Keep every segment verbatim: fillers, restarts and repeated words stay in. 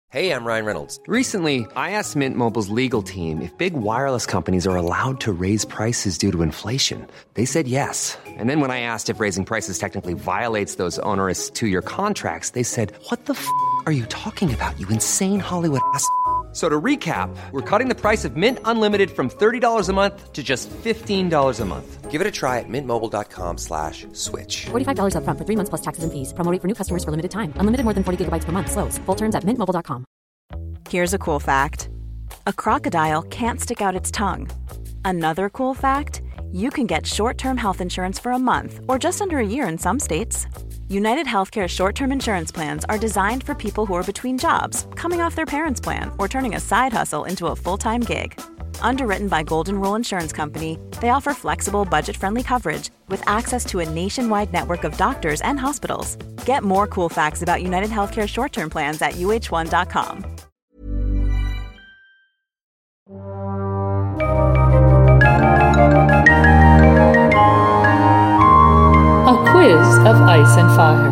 Hey, I'm Ryan Reynolds. Recently, I asked Mint Mobile's legal team if big wireless companies are allowed to raise prices due to inflation. They said yes. And then when I asked if raising prices technically violates those onerous two-year contracts, they said, "What the f*** are you talking about, you insane Hollywood ass f- So to recap, we're cutting the price of Mint Unlimited from thirty dollars a month to just fifteen dollars a month. Give it a try at mintmobile.com slash switch. forty-five dollars up front for three months plus taxes and fees. Promo rate for new customers for limited time. Unlimited more than forty gigabytes per month. Slows full terms at mint mobile dot com. Here's a cool fact. A crocodile can't stick out its tongue. Another cool fact, you can get short-term health insurance for a month or just under a year in some states. United Healthcare short-term insurance plans are designed for people who are between jobs, coming off their parents' plan, or turning a side hustle into a full-time gig. Underwritten by Golden Rule Insurance Company, they offer flexible, budget-friendly coverage with access to a nationwide network of doctors and hospitals. Get more cool facts about United Healthcare short-term plans at U H one dot com. A quiz of ice and fire.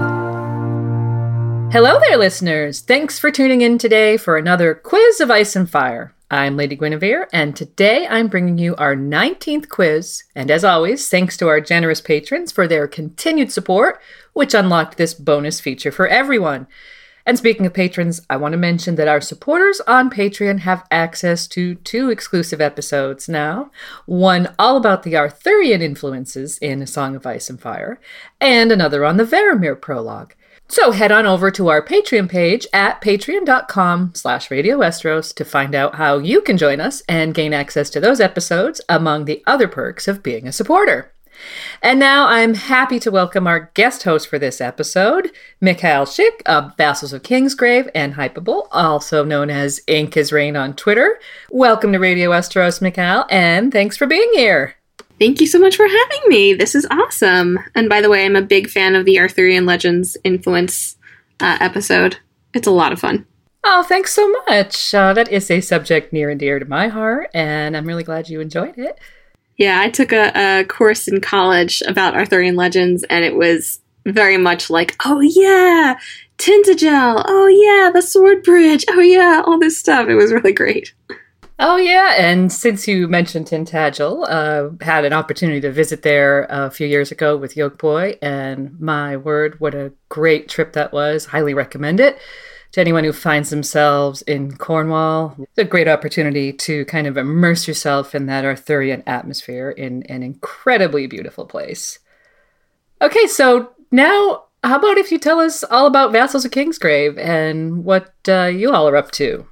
Hello there, listeners. Thanks for tuning in today for another quiz of ice and fire. I'm Lady Guinevere, and today I'm bringing you our nineteenth quiz. And as always, thanks to our generous patrons for their continued support, which unlocked this bonus feature for everyone. And speaking of patrons, I want to mention that our supporters on Patreon have access to two exclusive episodes now. One all about the Arthurian influences in A Song of Ice and Fire, and another on the Varamir prologue. So head on over to our Patreon page at patreon.com slash Radio Westeros to find out how you can join us and gain access to those episodes, among the other perks of being a supporter. And now I'm happy to welcome our guest host for this episode, Mikhail Schick of Vassals of Kingsgrave and Hypable, also known as Ink is Rain on Twitter. Welcome to Radio Westeros, Mikhail, and thanks for being here. Thank you so much for having me. This is awesome. And by the way, I'm a big fan of the Arthurian Legends influence uh, episode. It's a lot of fun. Oh, thanks so much. Uh, that is a subject near and dear to my heart, and I'm really glad you enjoyed it. Yeah, I took a, a course in college about Arthurian legends, and it was very much like, oh yeah, Tintagel, oh yeah, the Sword Bridge, oh yeah, all this stuff. It was really great. Oh yeah, and since you mentioned Tintagel, uh, had an opportunity to visit there a few years ago with Yolkboy, and my word, what a great trip that was. Highly recommend it to anyone who finds themselves in Cornwall. It's a great opportunity to kind of immerse yourself in that Arthurian atmosphere in an incredibly beautiful place. Okay, so now how about if you tell us all about Vassals of Kingsgrave and what uh, you all are up to?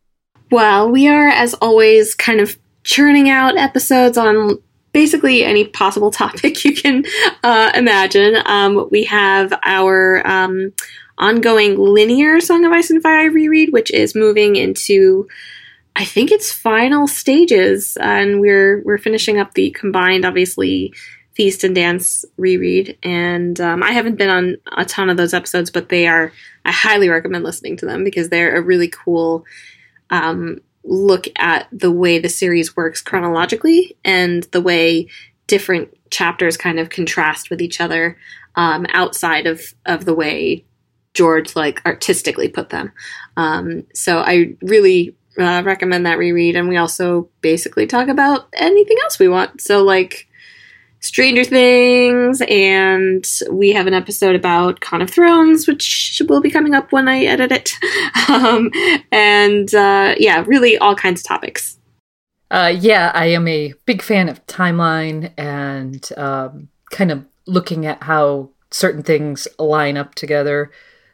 Well, we are, as always, kind of churning out episodes on basically any possible topic you can uh, imagine. Um, we have our Um, ongoing linear Song of Ice and Fire reread, which is moving into, I think, its final stages, and we're we're finishing up the combined, obviously, Feast and Dance reread. And um, I haven't been on a ton of those episodes, but they are. I highly recommend listening to them because they're a really cool um, look at the way the series works chronologically and the way different chapters kind of contrast with each other um, outside of of the way George like artistically put them. Um, so I really uh, recommend that reread. And we also basically talk about anything else we want. So like Stranger Things, and we have an episode about Con of Thrones, which will be coming up when I edit it. um, and uh, yeah, really all kinds of topics. Uh, yeah, I am a big fan of timeline and um, kind of looking at how certain things line up together.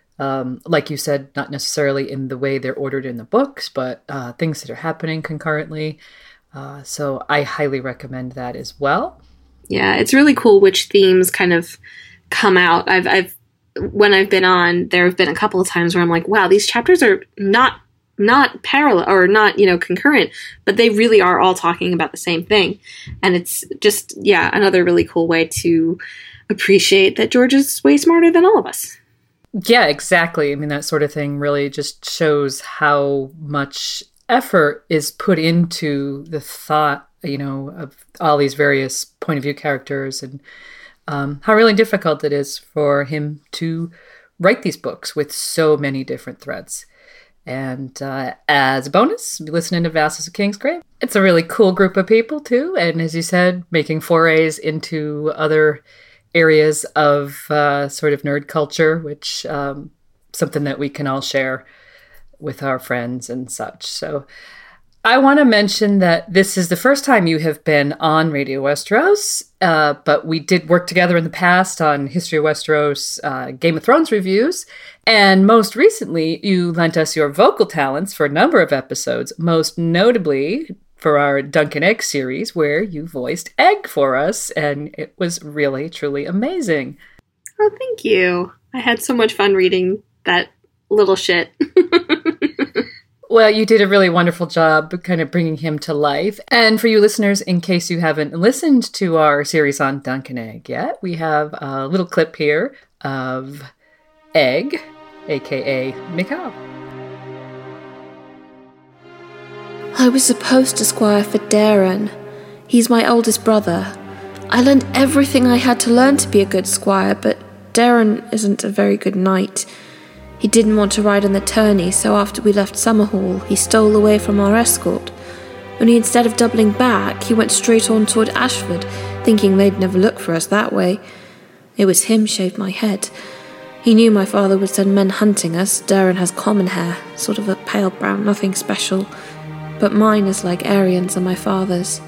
Um, like you said, not necessarily in the way they're ordered in the books, but uh, things that are happening concurrently. Uh, so I highly recommend that as well. Yeah, it's really cool which themes kind of come out. I've, I've, when I've been on, there have been a couple of times where I'm like, wow, these chapters are not, not parallel or not, you know, concurrent, but they really are all talking about the same thing. And it's just, yeah, another really cool way to appreciate that George is way smarter than all of us. Yeah, exactly. I mean, that sort of thing really just shows how much effort is put into the thought, you know, of all these various point of view characters, and um, how really difficult it is for him to write these books with so many different threads. And uh, as a bonus, be listening to Vassals of Kingsgrave. It's a really cool group of people, too. And as you said, making forays into other areas of uh, sort of nerd culture, which um, something that we can all share with our friends and such. So I want to mention that this is the first time you have been on Radio Westeros, uh, but we did work together in the past on History of Westeros uh, Game of Thrones reviews, and most recently you lent us your vocal talents for a number of episodes, most notably for our Dunk and Egg series, where you voiced Egg for us, and it was really, truly amazing. Oh, thank you. I had so much fun reading that little shit. Well, you did a really wonderful job kind of bringing him to life. And for you listeners, in case you haven't listened to our series on Dunk and Egg yet, we have a little clip here of Egg, a k a. Mikhail. I was supposed to squire for Darren. He's my oldest brother. I learned everything I had to learn to be a good squire, but Darren isn't a very good knight. He didn't want to ride on the tourney, so after we left Summerhall, he stole away from our escort. Only instead of doubling back, he went straight on toward Ashford, thinking they'd never look for us that way. It was him shaved my head. He knew my father would send men hunting us. Darren has common hair, sort of a pale brown, nothing special. But mine is like Aryann's and my father's.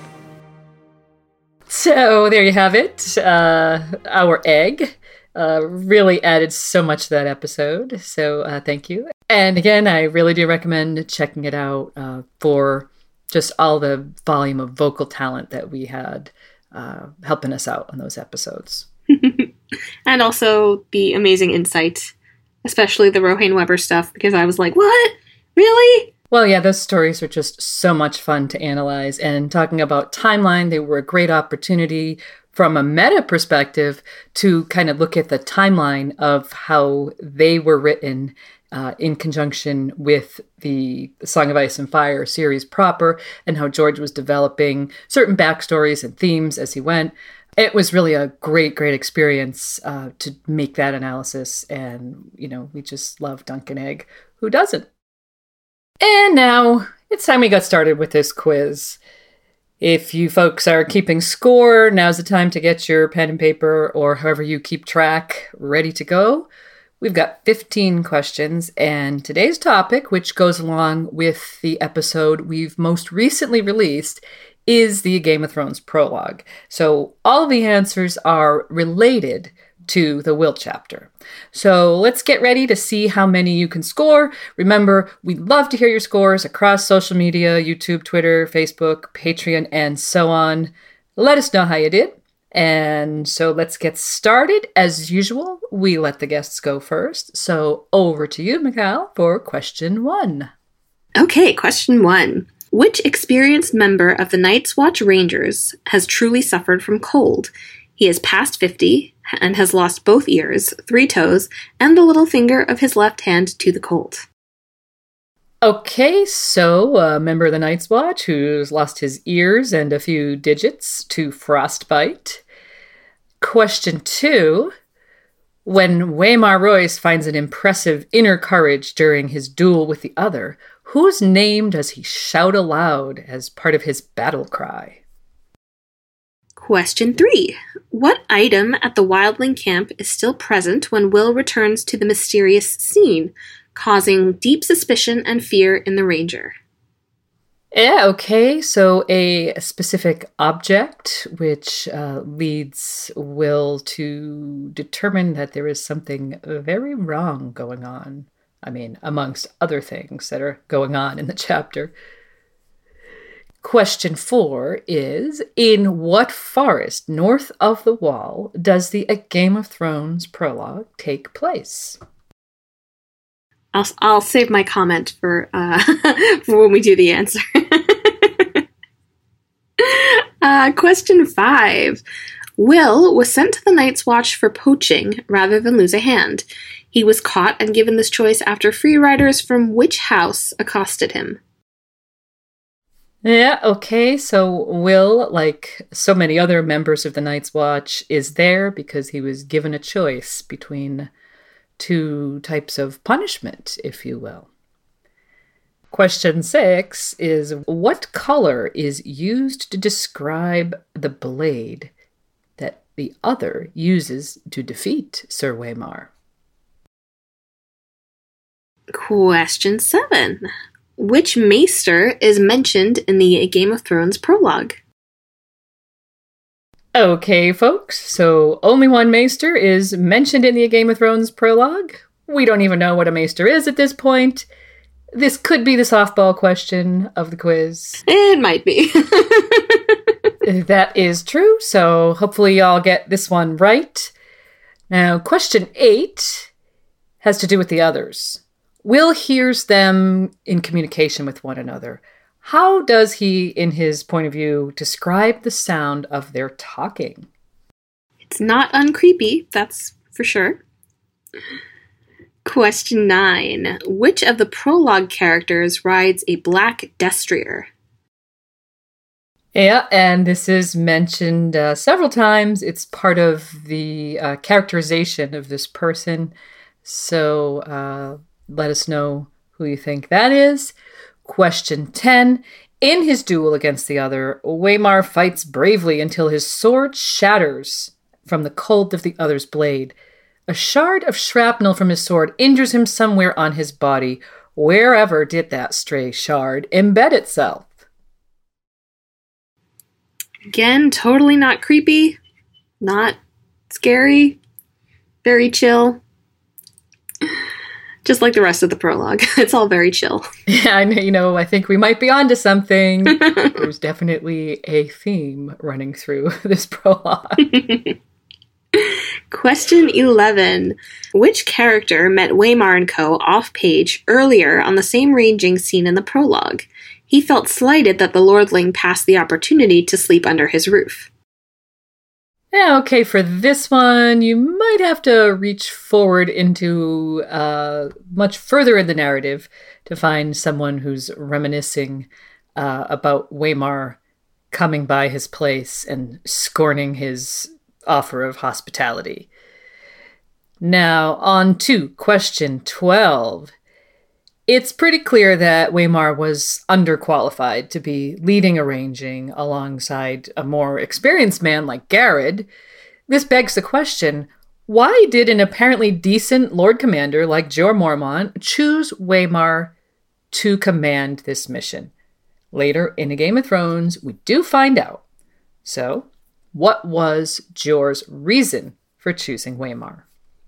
So there you have it, uh, our Egg. Uh, really added so much to that episode, so uh, thank you. And again, I really do recommend checking it out uh, for just all the volume of vocal talent that we had uh, helping us out on those episodes. And also the amazing insight, especially the Rohanne Weber stuff, because I was like, what? Really? Well, yeah, those stories are just so much fun to analyze. And talking about timeline, they were a great opportunity from a meta perspective to kind of look at the timeline of how they were written uh, in conjunction with the Song of Ice and Fire series proper, and how George was developing certain backstories and themes as he went. It was really a great, great experience uh, to make that analysis. And, you know, we just love Dunk and Egg. Who doesn't? And now it's time we got started with this quiz. If you folks are keeping score, now's the time to get your pen and paper, or however you keep track, ready to go. We've got fifteen questions, and today's topic, which goes along with the episode we've most recently released, is the Game of Thrones prologue. So all of the answers are related to the Will chapter. So let's get ready to see how many you can score. Remember, we'd love to hear your scores across social media, YouTube, Twitter, Facebook, Patreon, and so on. Let us know how you did. And so let's get started. As usual, we let the guests go first. So over to you, Mikhail, for question one. Okay, question one. Which experienced member of the Night's Watch Rangers has truly suffered from cold? He is past fifty and has lost both ears, three toes, and the little finger of his left hand to the cold. Okay, so a member of the Night's Watch who's lost his ears and a few digits to frostbite. Question two. When Waymar Royce finds an impressive inner courage during his duel with the other, whose name does he shout aloud as part of his battle cry? Question three. What item at the Wildling camp is still present when Will returns to the mysterious scene, causing deep suspicion and fear in the Ranger? Yeah, okay. So a specific object which uh, leads Will to determine that there is something very wrong going on. I mean, amongst other things that are going on in the chapter. Question four is, in what forest north of the Wall does the A Game of Thrones prologue take place? I'll, I'll save my comment for, uh, for when we do the answer. uh, question five. Will was sent to the Night's Watch for poaching rather than lose a hand. He was caught and given this choice after free riders from which house accosted him? Yeah, okay, so Will, like so many other members of the Night's Watch, is there because he was given a choice between two types of punishment, if you will. question six is, what color is used to describe the blade that the other uses to defeat Sir Waymar? Question seven. Which maester is mentioned in the Game of Thrones prologue? Okay, folks, so only one maester is mentioned in the Game of Thrones prologue. We don't even know what a maester is at this point. This could be the softball question of the quiz. It might be. That is true, so hopefully y'all get this one right. Now, question eight has to do with the others. Will hears them in communication with one another. How does he, in his point of view, describe the sound of their talking? It's not uncreepy, that's for sure. Question nine. Which of the prologue characters rides a black destrier? Yeah, and this is mentioned uh, several times. It's part of the uh, characterization of this person. So uh, let us know who you think that is. Question ten. In his duel against the other, Waymar fights bravely until his sword shatters from the cold of the other's blade. A shard of shrapnel from his sword injures him somewhere on his body. Wherever did that stray shard embed itself? Again, totally not creepy, not scary, very chill. Just like the rest of the prologue. It's all very chill. Yeah, I know, you know, I think we might be onto something. There's definitely a theme running through this prologue. Question eleven. Which character met Waymar and co. off-page earlier on the same ranging scene in the prologue? He felt slighted that the lordling passed the opportunity to sleep under his roof. Yeah, okay, for this one, you might have to reach forward into uh, much further in the narrative to find someone who's reminiscing uh, about Waymar coming by his place and scorning his offer of hospitality. Now, on to question twelve. It's pretty clear that Waymar was underqualified to be leading a ranging alongside a more experienced man like Garrod. This begs the question, why did an apparently decent Lord Commander like Jeor Mormont choose Waymar to command this mission? Later in A Game of Thrones, we do find out. So, what was Jeor's reason for choosing Waymar?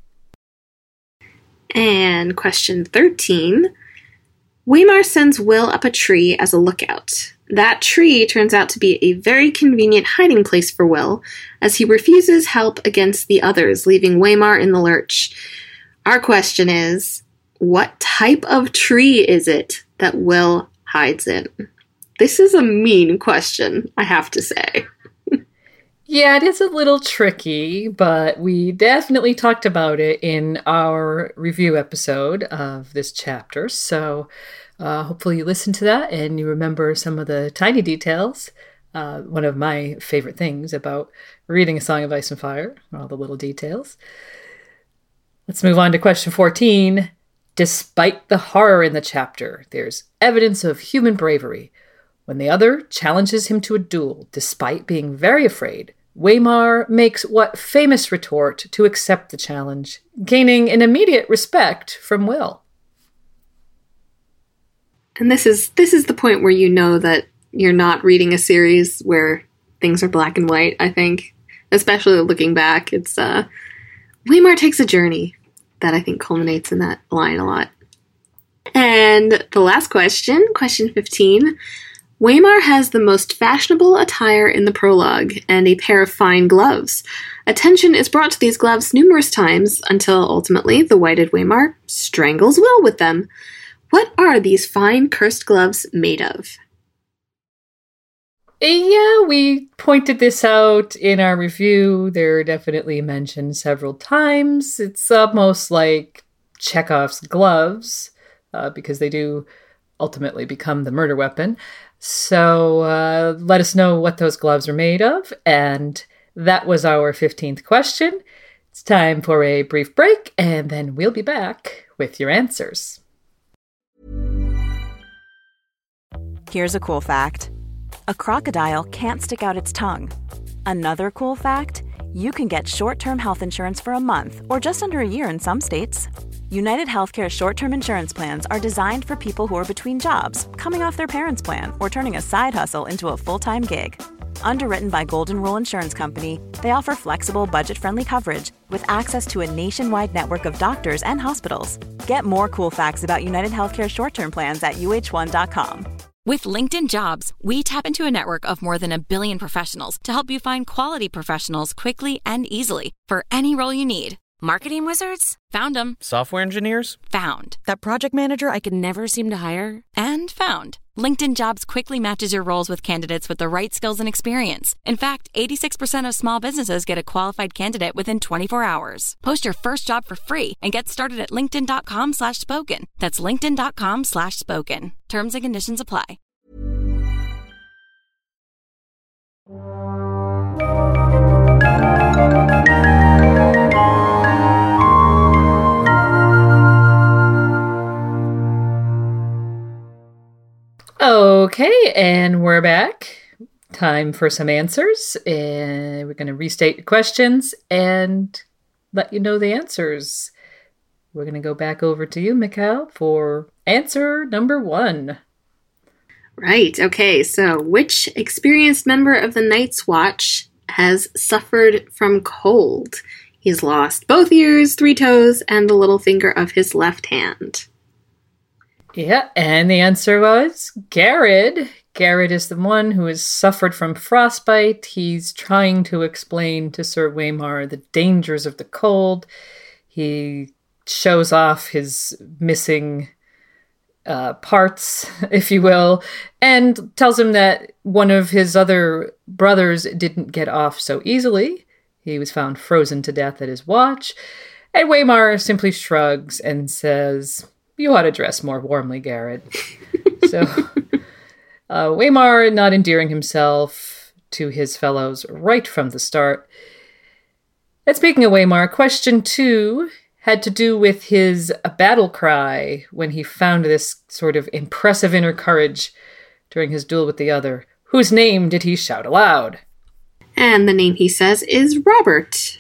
And question thirteen. Waymar sends Will up a tree as a lookout. That tree turns out to be a very convenient hiding place for Will, as he refuses help against the others, leaving Waymar in the lurch. Our question is, what type of tree is it that Will hides in? This is a mean question, I have to say. Yeah, it is a little tricky, but we definitely talked about it in our review episode of this chapter. So uh, hopefully you listen to that and you remember some of the tiny details. Uh, one of my favorite things about reading A Song of Ice and Fire, all the little details. Let's move on to question fourteen. Despite the horror in the chapter, there's evidence of human bravery. When the other challenges him to a duel, despite being very afraid, Waymar makes what famous retort to accept the challenge, gaining an immediate respect from Will. And this is this is the point where you know that you're not reading a series where things are black and white, I think. Especially looking back, it's uh Waymar takes a journey that I think culminates in that line a lot. And the last question, question fifteen. Waymar has the most fashionable attire in the prologue and a pair of fine gloves. Attention is brought to these gloves numerous times until ultimately the whited Waymar strangles Will with them. What are these fine cursed gloves made of? Yeah, we pointed this out in our review. They're definitely mentioned several times. It's almost like Chekhov's gloves, uh, because they do ultimately become the murder weapon. So uh, let us know what those gloves are made of. And that was our fifteenth question. It's time for a brief break, and then we'll be back with your answers. Here's a cool fact. A crocodile can't stick out its tongue. Another cool fact, you can get short-term health insurance for a month or just under a year in some states. United Healthcare short-term insurance plans are designed for people who are between jobs, coming off their parents' plan, or turning a side hustle into a full-time gig. Underwritten by Golden Rule Insurance Company, they offer flexible, budget-friendly coverage with access to a nationwide network of doctors and hospitals. Get more cool facts about United Healthcare short-term plans at U H one dot com. With LinkedIn Jobs, we tap into a network of more than a billion professionals to help you find quality professionals quickly and easily for any role you need. Marketing wizards? Found them. Software engineers? Found. That project manager I could never seem to hire? And found. LinkedIn Jobs quickly matches your roles with candidates with the right skills and experience. In fact, eighty-six percent of small businesses get a qualified candidate within twenty-four hours. Post your first job for free and get started at linkedin.com slash spoken. That's linkedin.com slash spoken. Terms and conditions apply. Okay, and we're back. Time for some answers. And we're going to restate the questions and let you know the answers. We're going to go back over to you, Mikhail, for answer number one. Right, okay, so which experienced member of the Night's Watch has suffered from cold? He's lost both ears, three toes, and the little finger of his left hand. Yeah, and the answer was Garrett. Garrett is the one who has suffered from frostbite. He's trying to explain to Sir Waymar the dangers of the cold. He shows off his missing uh, parts, if you will, and tells him that one of his other brothers didn't get off so easily. He was found frozen to death at his watch. And Waymar simply shrugs and says, "You ought to dress more warmly, Garrett." So, uh, Waymar not endearing himself to his fellows right from the start. And speaking of Waymar, question two had to do with his battle cry when he found this sort of impressive inner courage during his duel with the other. Whose name did he shout aloud? And the name he says is Robert,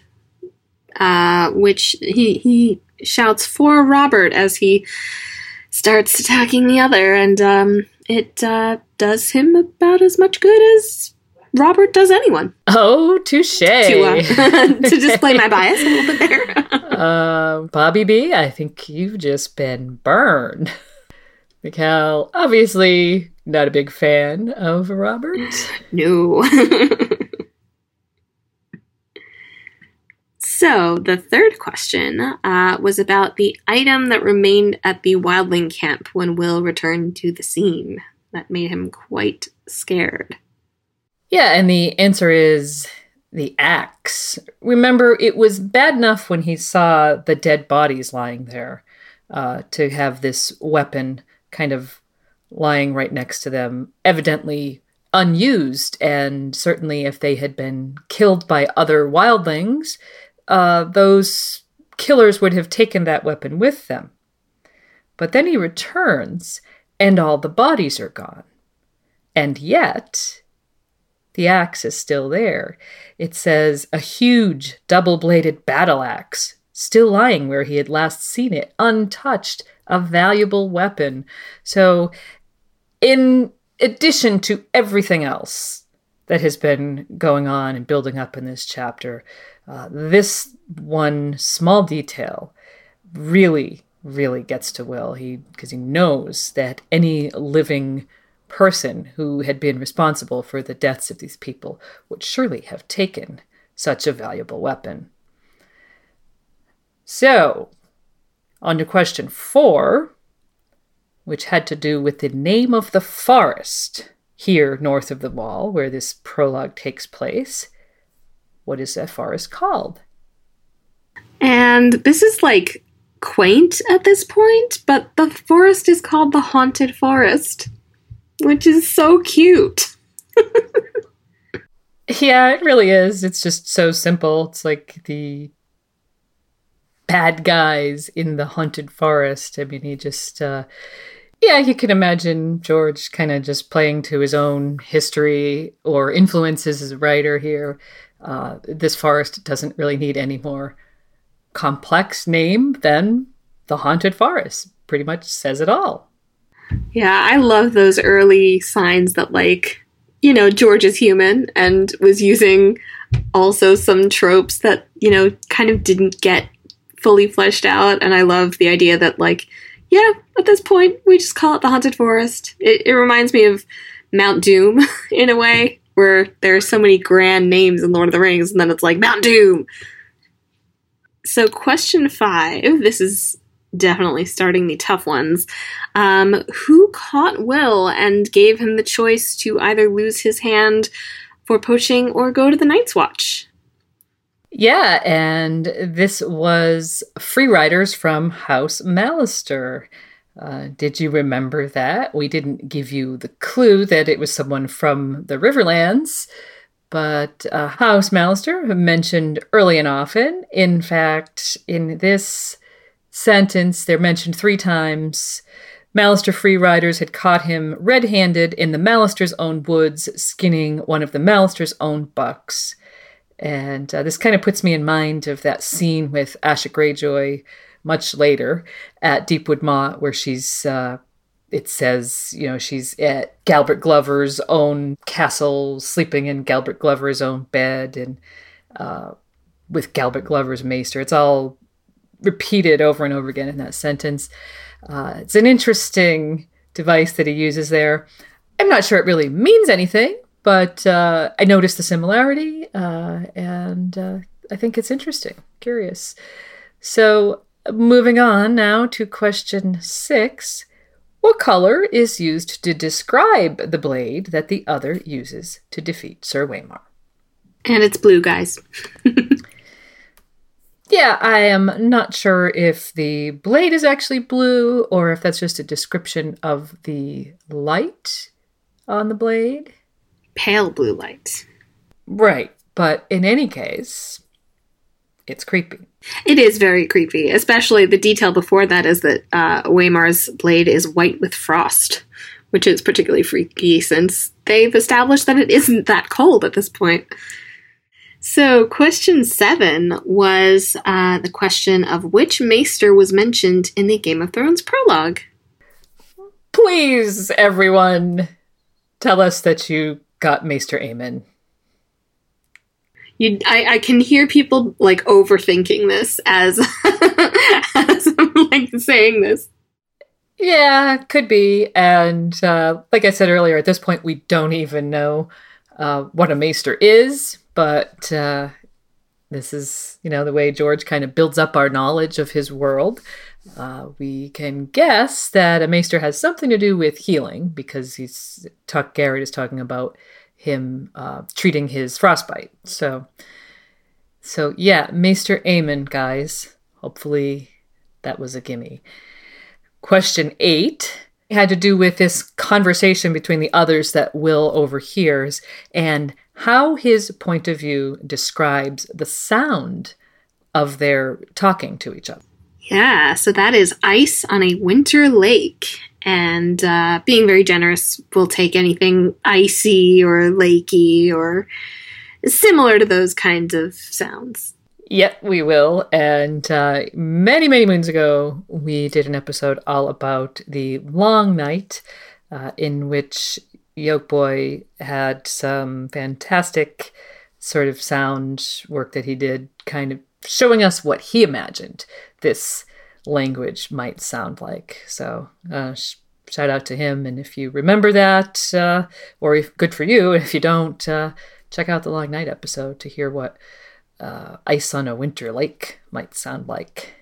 uh, which he he shouts for Robert as he starts attacking the other, and um, it uh, does him about as much good as Robert does anyone. Oh, touche. To, uh, to display my bias a little bit there. uh, Bobby B, I think you've just been burned. Mikhail, obviously not a big fan of Robert. No. So, the third question uh, was about the item that remained at the wildling camp when Will returned to the scene. That made him quite scared. Yeah, and the answer is the axe. Remember, it was bad enough when he saw the dead bodies lying there uh, to have this weapon kind of lying right next to them, evidently unused, and certainly if they had been killed by other wildlings, Uh, those killers would have taken that weapon with them. But then he returns, and all the bodies are gone. And yet, the axe is still there. It says, a huge double-bladed battle axe, still lying where he had last seen it, untouched, a valuable weapon. So, in addition to everything else that has been going on and building up in this chapter, Uh, this one small detail really, really gets to Will. He because he knows that any living person who had been responsible for the deaths of these people would surely have taken such a valuable weapon. So, on to question four, which had to do with the name of the forest here north of the wall, where this prologue takes place. What is that forest called? And this is like quaint at this point, but the forest is called the Haunted Forest, which is so cute. Yeah, it really is. It's just so simple. It's like the bad guys in the haunted forest. I mean, he just, uh, Yeah, you can imagine George kind of just playing to his own history or influences as a writer here. Uh, this forest doesn't really need any more complex name than the Haunted Forest. Pretty much says it all. Yeah, I love those early signs that, like, you know, George is human and was using also some tropes that, you know, kind of didn't get fully fleshed out. And I love the idea that, like, yeah, at this point, we just call it the Haunted Forest. It, it reminds me of Mount Doom in a way, where there are so many grand names in Lord of the Rings, and then it's like Mount Doom. So question five, this is definitely starting the tough ones. Um, who caught Will and gave him the choice to either lose his hand for poaching or go to the Night's Watch? Yeah, and this was Free Riders from House Mallister. Uh, did you remember that? We didn't give you the clue that it was someone from the Riverlands, but uh, House Mallister mentioned early and often. In fact, in this sentence, they're mentioned three times. Mallister Free Riders had caught him red-handed in the Mallister's own woods, skinning one of the Mallister's own bucks. And uh, this kind of puts me in mind of that scene with Asha Greyjoy much later at Deepwood Motte, where she's, uh, it says, you know, she's at Galbert Glover's own castle, sleeping in Galbert Glover's own bed, and uh, with Galbert Glover's maester. It's all repeated over and over again in that sentence. Uh, it's an interesting device that he uses there. I'm not sure it really means anything, but uh, I noticed the similarity, uh, and uh, I think it's interesting, curious. So moving on now to question six. What color is used to describe the blade that the other uses to defeat Sir Waymar? And it's blue, guys. Yeah, I am not sure if the blade is actually blue or if that's just a description of the light on the blade. Pale blue light. Right, but in any case, it's creepy. It is very creepy, especially the detail before that is that uh, Waymar's blade is white with frost, which is particularly freaky since they've established that it isn't that cold at this point. So question seven was uh, the question of which maester was mentioned in the Game of Thrones prologue. Please, everyone, tell us that you got Maester Aemon. You, I, I can hear people like overthinking this as, as I'm like saying this. Yeah, could be. And uh, like I said earlier, at this point, we don't even know uh, what a maester is. But uh, this is, you know, the way George kind of builds up our knowledge of his world. Uh, we can guess that a maester has something to do with healing because he's talk, Garrett is talking about him uh, treating his frostbite. So, so yeah, Maester Aemon, guys. Hopefully that was a gimme. Question eight had to do with this conversation between the others that Will overhears and how his point of view describes the sound of their talking to each other. Yeah, so that is ice on a winter lake. And uh, being very generous, we'll take anything icy or lakey or similar to those kinds of sounds. Yep, we will. And uh, many, many moons ago, we did an episode all about the Long Night, uh, in which Yolkboy had some fantastic sort of sound work that he did, kind of showing us what he imagined this language might sound like. So uh, sh- shout out to him. And if you remember that, uh, or if, good for you. If you don't, uh, check out the Long Night episode to hear what uh, ice on a winter lake might sound like.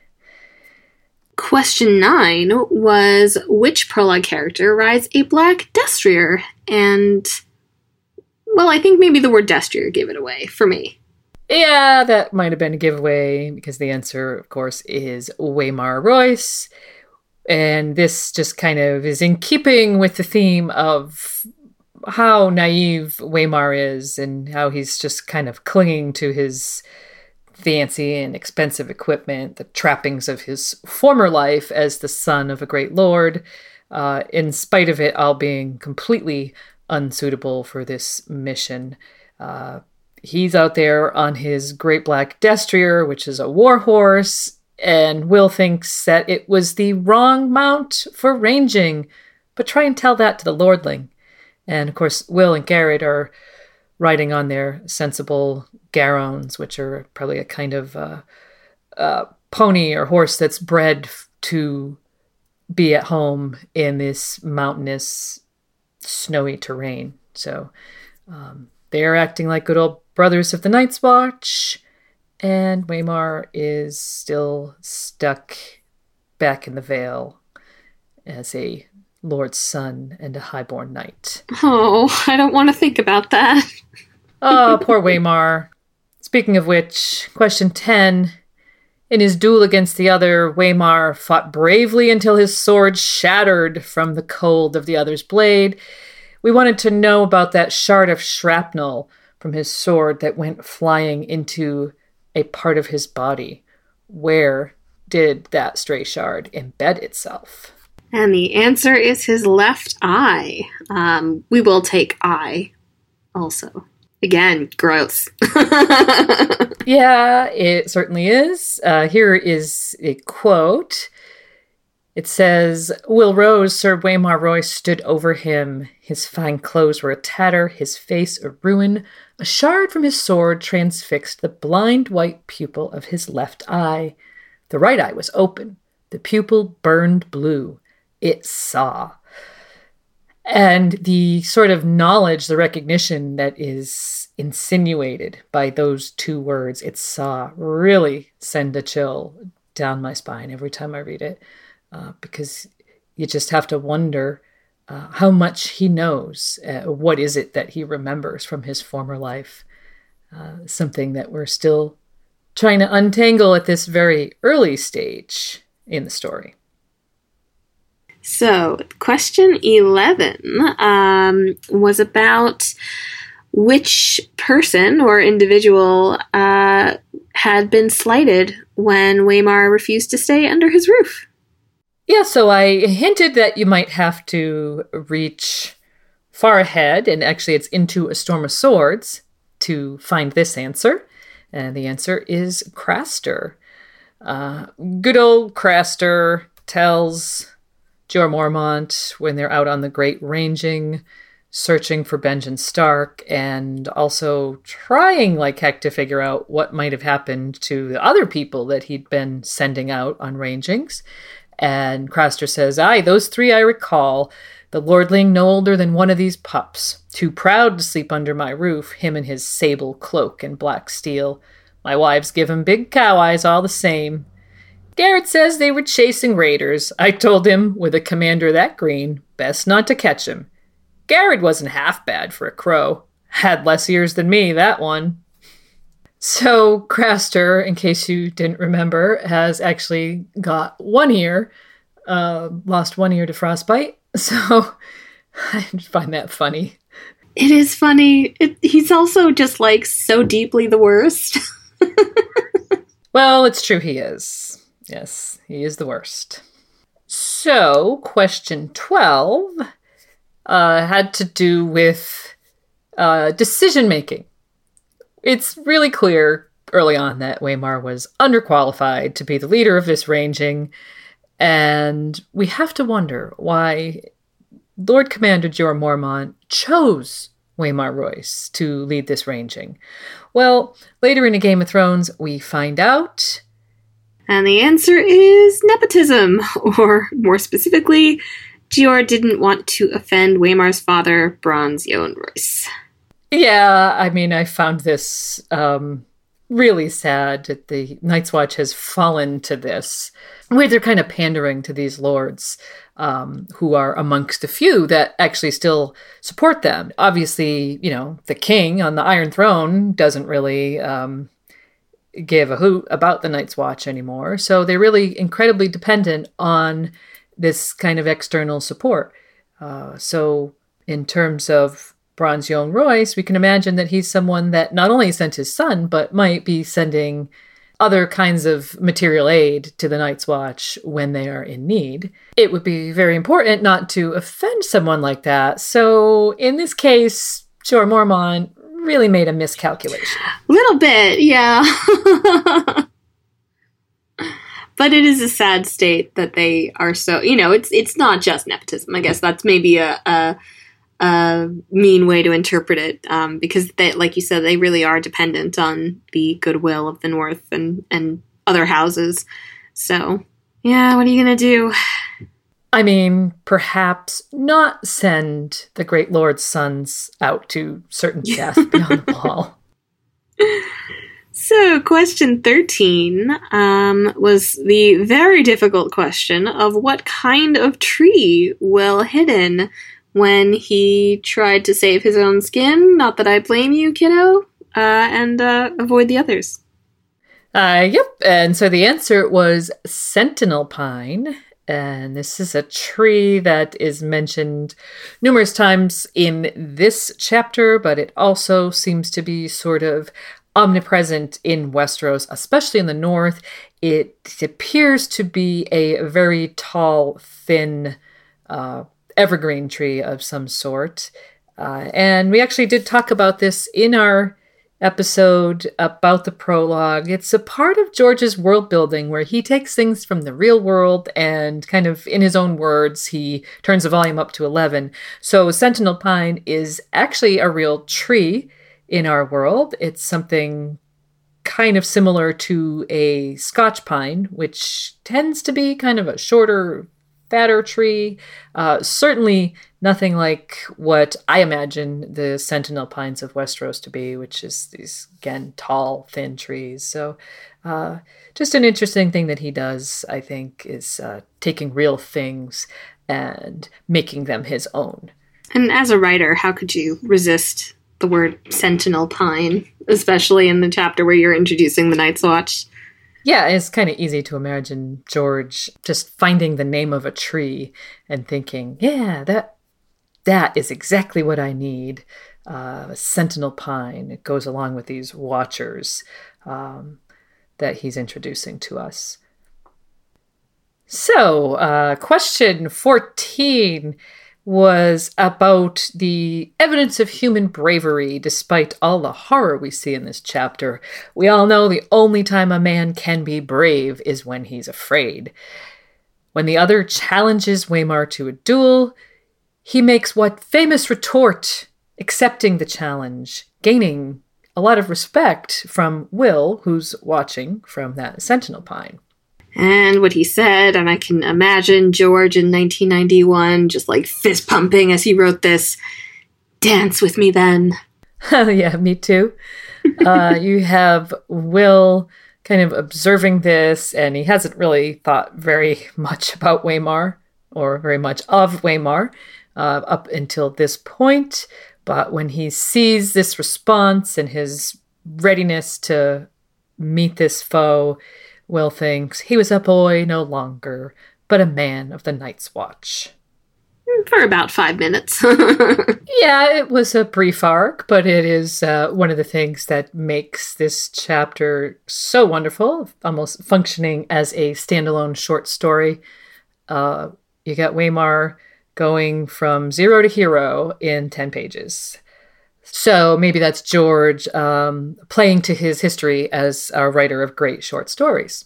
Question nine was which prologue character rides a black destrier? And, well, I think maybe the word destrier gave it away for me. Yeah, that might have been a giveaway because the answer, of course, is Waymar Royce. And this just kind of is in keeping with the theme of how naive Waymar is and how he's just kind of clinging to his fancy and expensive equipment, the trappings of his former life as the son of a great lord. uh, in spite of it all being completely unsuitable for this mission. Uh, he's out there on his great black destrier, which is a war horse, and Will thinks that it was the wrong mount for ranging, but try and tell that to the lordling. And of course, Will and Garrett are riding on their sensible garrons, which are probably a kind of uh, uh, pony or horse that's bred to be at home in this mountainous, snowy terrain. So um, they're acting like good old brothers of the Night's Watch, and Waymar is still stuck back in the Vale as a lord's son and a highborn knight. Oh, I don't want to think about that. Oh, poor Waymar. Speaking of which, question ten. In his duel against the other, Waymar fought bravely until his sword shattered from the cold of the other's blade. We wanted to know about that shard of shrapnel from his sword that went flying into a part of his body. Where did that stray shard embed itself? And the answer is his left eye. Um, we will take eye also. Again, gross. Yeah, it certainly is. Uh, here is a quote. It says, Will rose, Sir Waymar Royce stood over him. His fine clothes were a tatter, his face a ruin. A shard from his sword transfixed the blind white pupil of his left eye. The right eye was open. The pupil burned blue. It saw. And the sort of knowledge, the recognition that is insinuated by those two words, it saw, really send a chill down my spine every time I read it. Uh, because you just have to wonder uh, how much he knows. Uh, what is it that he remembers from his former life? Uh, something that we're still trying to untangle at this very early stage in the story. So, question eleven um, was about which person or individual uh, had been slighted when Waymar refused to stay under his roof. Yeah, so I hinted that you might have to reach far ahead, and actually it's into A Storm of Swords to find this answer. And the answer is Craster. Uh, good old Craster tells Jeor Mormont when they're out on the Great Ranging, searching for Benjen Stark, and also trying like heck to figure out what might have happened to the other people that he'd been sending out on rangings. And Craster says, aye, those three I recall. The lordling no older than one of these pups. Too proud to sleep under my roof, him in his sable cloak and black steel. My wives give him big cow eyes all the same. Garrett says they were chasing raiders. I told him, with a commander that green, best not to catch him. Garrett wasn't half bad for a crow. Had less ears than me, that one. So Craster, in case you didn't remember, has actually got one ear, uh, lost one ear to frostbite. So I find that funny. It is funny. It, he's also just like so deeply the worst. Well, it's true he is. Yes, he is the worst. So question twelve uh, had to do with uh, decision making. It's really clear early on that Waymar was underqualified to be the leader of this ranging, and we have to wonder why Lord Commander Jeor Mormont chose Waymar Royce to lead this ranging. Well, later in A Game of Thrones, we find out. And the answer is nepotism, or more specifically, Jeor didn't want to offend Waymar's father, Bronze Yohn Royce. Yeah, I mean, I found this um, really sad that the Night's Watch has fallen to this, where they're kind of pandering to these lords um, who are amongst the few that actually still support them. Obviously, you know, the king on the Iron Throne doesn't really um, give a hoot about the Night's Watch anymore, so they're really incredibly dependent on this kind of external support. Uh, so in terms of Bronze Yohn Royce, we can imagine that he's someone that not only sent his son, but might be sending other kinds of material aid to the Night's Watch when they are in need, it would be very important not to offend someone like that. So in this case, Jorah Mormont really made a miscalculation. A little bit, yeah. But it is a sad state that they are so, you know, it's it's not just nepotism. I guess that's maybe a a, a mean way to interpret it, um, because they, like you said, they really are dependent on the goodwill of the North and, and other houses. So, yeah, what are you going to do? I mean, perhaps not send the Great Lord's sons out to certain death beyond the wall. So, question thirteen um, was the very difficult question of what kind of tree Will hid in when he tried to save his own skin. Not that I blame you, kiddo, uh, and uh, avoid the others. Uh, yep, and so the answer was sentinel pine. And this is a tree that is mentioned numerous times in this chapter, but it also seems to be sort of omnipresent in Westeros, especially in the north. It appears to be a very tall, thin, uh, evergreen tree of some sort. Uh, and we actually did talk about this in our episode about the prologue. It's a part of George's world building where he takes things from the real world and kind of, in his own words, he turns the volume up to eleven. So Sentinel Pine is actually a real tree in our world. It's something kind of similar to a Scotch pine, which tends to be kind of a shorter, fatter tree. Uh, certainly nothing like what I imagine the sentinel pines of Westeros to be, which is these, again, tall, thin trees. So uh, just an interesting thing that he does, I think, is uh, taking real things and making them his own. And as a writer, how could you resist the word sentinel pine, especially in the chapter where you're introducing the Night's Watch? Yeah, it's kind of easy to imagine George just finding the name of a tree and thinking, yeah, that that is exactly what I need. Uh, a sentinel pine. It goes along with these watchers um, that he's introducing to us. So, uh, question fourteen was about the evidence of human bravery despite all the horror we see in this chapter. We all know the only time a man can be brave is when he's afraid. When the other challenges Waymar to a duel, he makes what famous retort, accepting the challenge, gaining a lot of respect from Will, who's watching from that sentinel pine. And what he said, and I can imagine George in nineteen ninety-one just like fist pumping as he wrote this, "Dance with me then." Yeah, me too. uh, you have Will kind of observing this, and he hasn't really thought very much about Waymar, or very much of Waymar, uh, up until this point. But when he sees this response and his readiness to meet this foe, Will thinks he was a boy no longer, but a man of the Night's Watch. For about five minutes. Yeah, it was a brief arc, but it is uh, one of the things that makes this chapter so wonderful, almost functioning as a standalone short story. Uh, you got Waymar going from zero to hero in ten pages. So maybe that's George um, playing to his history as a writer of great short stories.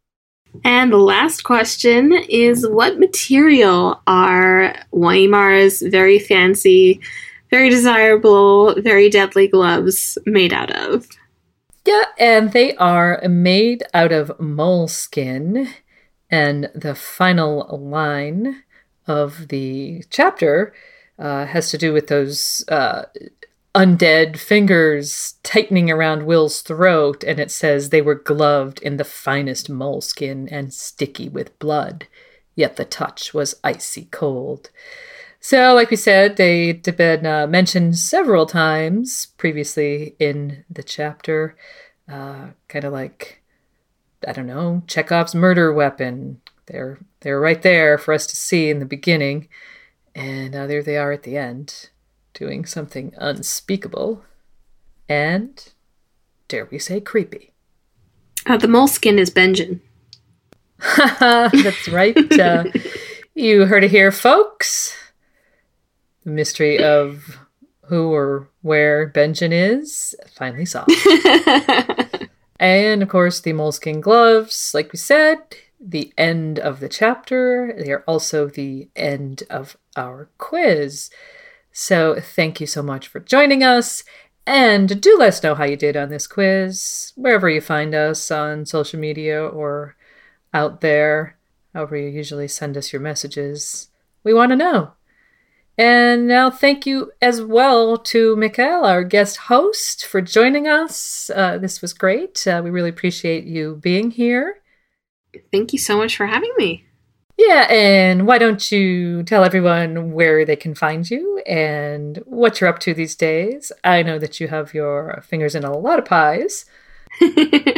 And the last question is, what material are Waymar's very fancy, very desirable, very deadly gloves made out of? Yeah, and they are made out of moleskin. And the final line of the chapter uh, has to do with those uh, undead fingers tightening around Will's throat, and it says they were gloved in the finest moleskin and sticky with blood, yet the touch was icy cold. So, like we said, they'd been uh, mentioned several times previously in the chapter, uh, kind of like, I don't know, Chekhov's murder weapon. They're, they're right there for us to see in the beginning, and uh, there they are at the end, doing something unspeakable and, dare we say, creepy. Uh, the moleskin is Benjen. That's right. Uh, you heard it here, folks. The mystery of who or where Benjen is finally solved. And, of course, the moleskin gloves, like we said, the end of the chapter. They are also the end of our quiz. So thank you so much for joining us. And do let us know how you did on this quiz, wherever you find us on social media or out there, however you usually send us your messages. We want to know. And now thank you as well to Mikkel, our guest host, for joining us. Uh, this was great. Uh, we really appreciate you being here. Thank you so much for having me. Yeah, and why don't you tell everyone where they can find you and what you're up to these days? I know that you have your fingers in a lot of pies. yeah,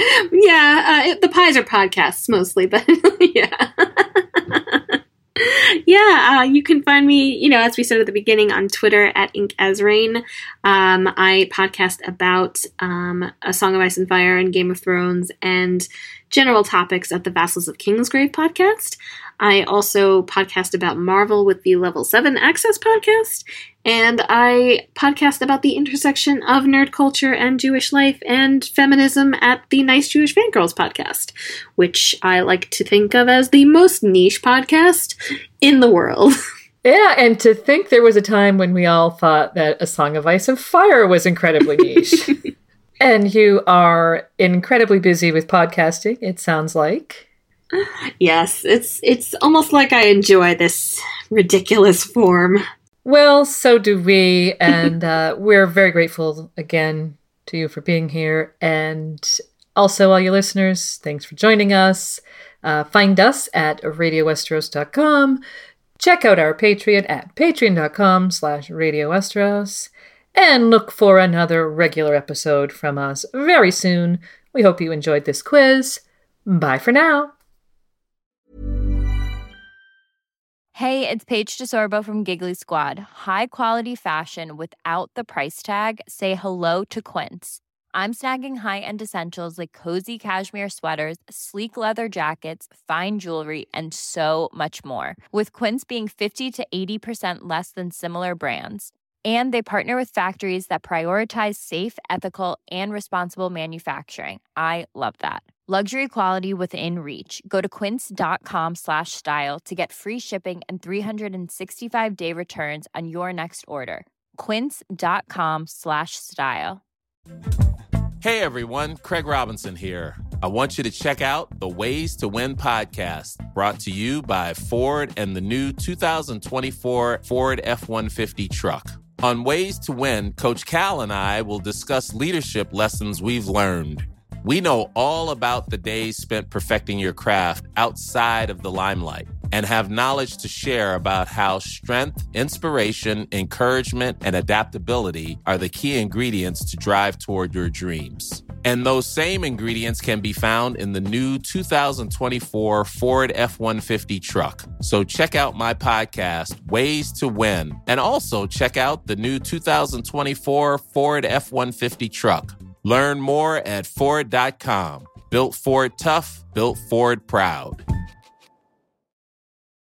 uh, it, the pies are podcasts mostly, but yeah. Yeah, uh, you can find me, you know, as we said at the beginning, on Twitter at Ink as Rain. Um, I podcast about um, A Song of Ice and Fire and Game of Thrones and general topics at the Vassals of Kingsgrave podcast. I also podcast about Marvel with the Level seven Access podcast. And I podcast about the intersection of nerd culture and Jewish life and feminism at the Nice Jewish Fangirls podcast, which I like to think of as the most niche podcast in the world. Yeah, and to think there was a time when we all thought that A Song of Ice and Fire was incredibly niche. And you are incredibly busy with podcasting, it sounds like. Yes, it's it's almost like I enjoy this ridiculous form. Well, so do we, and uh, we're very grateful again to you for being here. And also, all you listeners, thanks for joining us. Uh, find us at radio westeros dot com. Check out our Patreon at patreon.com slash Radio Westeros. And look for another regular episode from us very soon. We hope you enjoyed this quiz. Bye for now. Hey, it's Paige DeSorbo from Giggly Squad. High quality fashion without the price tag. Say hello to Quince. I'm snagging high-end essentials like cozy cashmere sweaters, sleek leather jackets, fine jewelry, and so much more. With Quince being fifty to eighty percent less than similar brands. And they partner with factories that prioritize safe, ethical, and responsible manufacturing. I love that. Luxury quality within reach. Go to quince.com slash style to get free shipping and three sixty-five day returns on your next order. Quince.com slash style. Hey everyone, Craig Robinson here. I want you to check out the Ways to Win podcast, brought to you by Ford and the new two thousand twenty-four Ford F one fifty truck. On Ways to Win, Coach Cal and I will discuss leadership lessons we've learned. We know all about the days spent perfecting your craft outside of the limelight and have knowledge to share about how strength, inspiration, encouragement, and adaptability are the key ingredients to drive toward your dreams. And those same ingredients can be found in the new two thousand twenty-four Ford F one fifty truck. So check out my podcast, Ways to Win, and also check out the new two thousand twenty-four Ford F one fifty truck. Learn more at Ford dot com. Built Ford tough, built Ford proud.